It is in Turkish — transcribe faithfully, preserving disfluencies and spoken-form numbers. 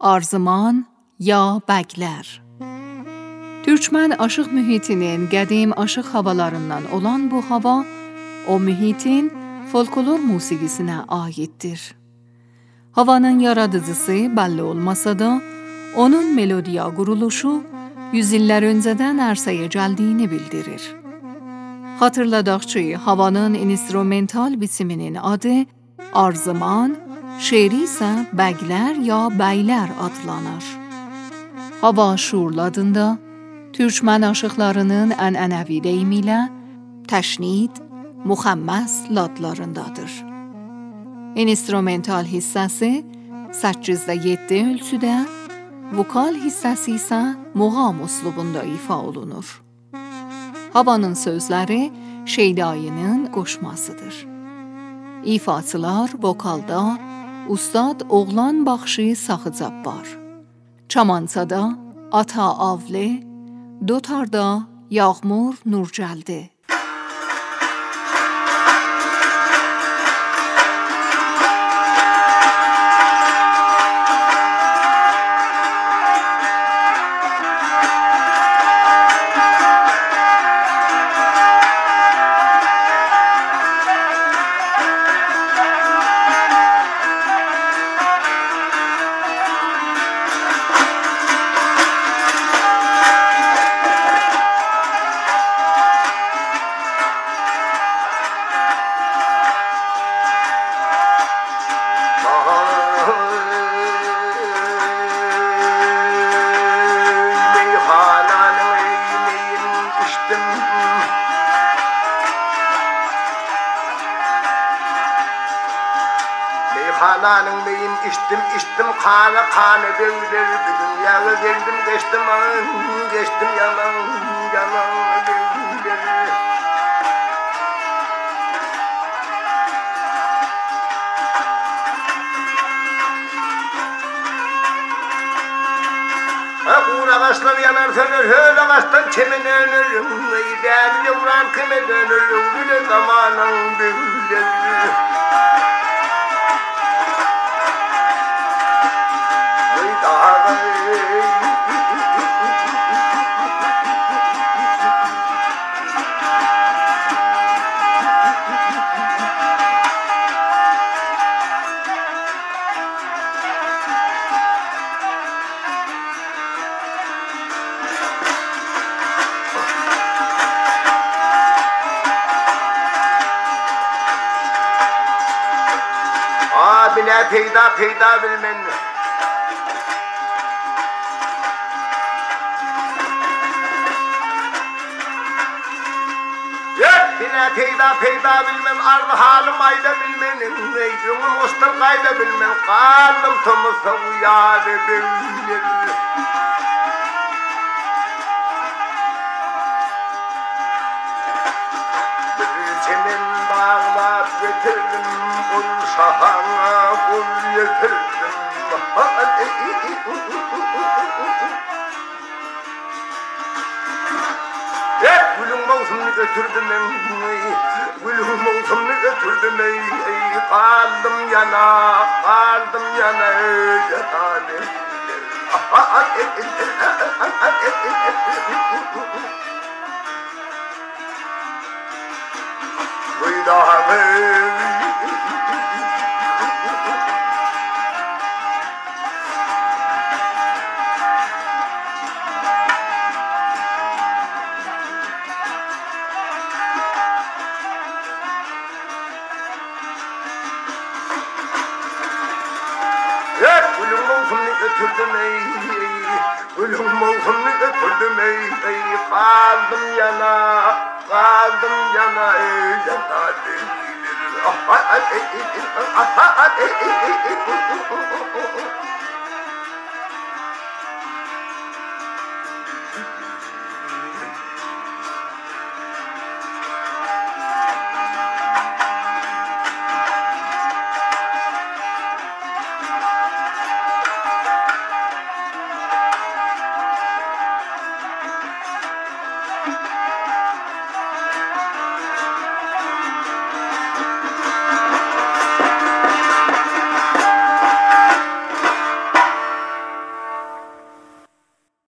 Arzuman ya Bəglər. Türkmen aşıq mühitinin qədim aşıq havalarından olan bu hava, o mühitin folklor musiqisinə aiddir. Havanın yaradıcısı belli olmasa da, onun melodiya quruluşu yüzyıllar önceden ərsəyə gəldiyini bildirir. Hatırladaq ki, havanın instrumental biçiminin adı Arzuman, şeiri isə Bəglər ya Bəylər adlanır. Hava şuurladında, Türkmen aşıqlarının ənənəvi deyimi ilə təşnid, müxəmməs ladlarındadır. İnstrumental hissəsi səkkiz yeddi ölçüdə, vokal hissəsi isə muğam üslubunda ifa olunur. Havanın sözləri Şeydayının qoşmasıdır. İfaçılar vokalda Ustad Oğlan Baxşı Saxıcabbar, Çamançada Ata Avli, Dotarda Yağmur Nurcəldi. Meyhananın beyin içtim içtim kanı kanı devler bir dünyaya geldim geçtim an geçtim yalan yalan devler. Akun ağaçlar yanar söner höl ağaçtan çemen önür değerli vuran kime dönür bile zamanın devler. Abine peyda peyda bilmen. Yine peyda peyda bilmem, ardı halim ayda bilmenim, neycunum ustur kayda bilmem, kaldım tomusa uyarı bilmem. Bir çemin bağlap getirdim, kul şahana kul yetirdim. Hep gülüm mavsumunu götürdüm ey, gülüm mavsumunu götürdüm ey, ey kaldım yana, kaldım yana ey yatalım. Duydağım gülüm mavsumunu götürdüm ey, gülüm mavsumunu götürdüm ey, ey kaldım yana, kaldım yana ey yatalım.